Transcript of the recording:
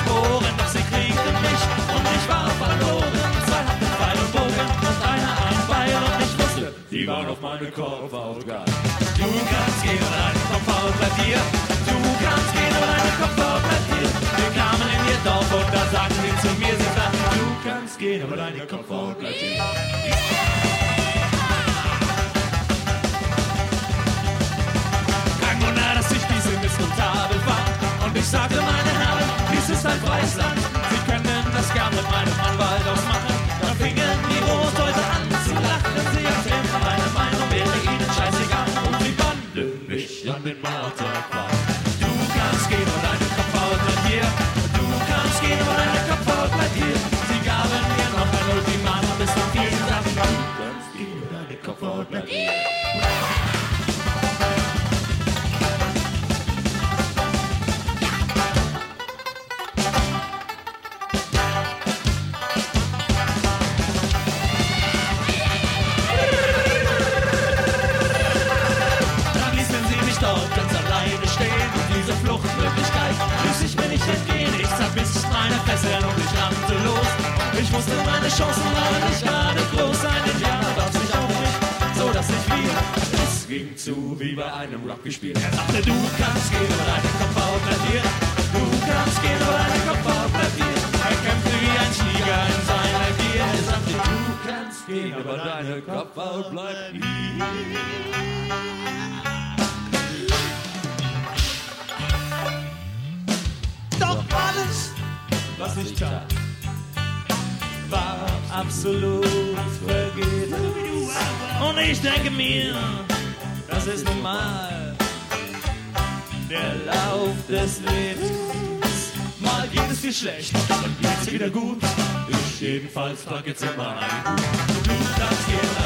Sporen, doch sie kriegte mich und ich war verloren. Zwei hatten Pfeil und Bogen und einer ein Beil und ich wusste, die waren auf meine Kopfhaut geil. Du kannst gehen, aber deine Kopfhaut bleibt hier. Du kannst gehen, aber deine Kopfhaut bleibt hier. Wir kamen in ihr Dorf und da sagten sie zu mir, sie sagten, du kannst gehen, aber deine Kopfhaut bleibt hier. Kein Wunder, dass ich diese diskutabel fand. Und ich sagte, meine Herren, dies ist ein freies Land. Sie können das gern mit meinem Anwalt ausmachen. Da fingen die Rotleute an zu lachen. Sie erzählten, meine Meinung wäre ihnen scheißegal. Und sie banden mich an den Marterpfahl. Du kannst gehen, aber deine Kopfhaut bleibt hier. Du kannst gehen, aber deine Kopfhaut bleibt hier. Sie gaben mir noch ein Ultimatum bis zum vierten Tag. Du kannst gehen, aber deine Kopfhaut bleibt hier. Ich wusste, meine Chancen waren nicht gerade groß. Ein Indianer warf sich auf mich, so dass ich fiel. Es ging zu wie bei einem Rugby-Spiel. Er sagte, du kannst gehen, aber deine Kopfhaut bleibt hier. Du kannst gehen, aber deine Kopfhaut bleibt hier. Er kämpfte wie ein Tiger in seiner Gier. Er sagte, du kannst gehen, aber deine Kopfhaut bleibt hier. Doch alles, was ich tat, war absolut vergebens. Und ich denke mir, das ist nun mal der Lauf des Lebens. Mal geht es dir schlecht, dann geht's dir wieder gut. Ich jedenfalls trag jetzt immer einen Hut. Du kannst gehen,